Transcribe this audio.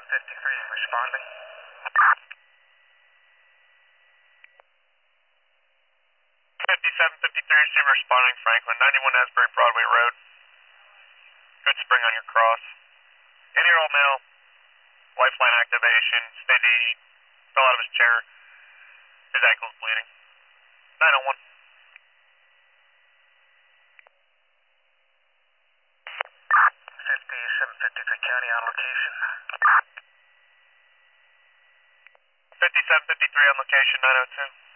responding. 5753 receiver responding, Franklin, 91 Asbury Broadway Road. Good spring on your cross. 8-year-old male, lifeline activation, steady, fell out of his chair, his ankle's bleeding. 901. 5753 County on location. 5753 on location, 902.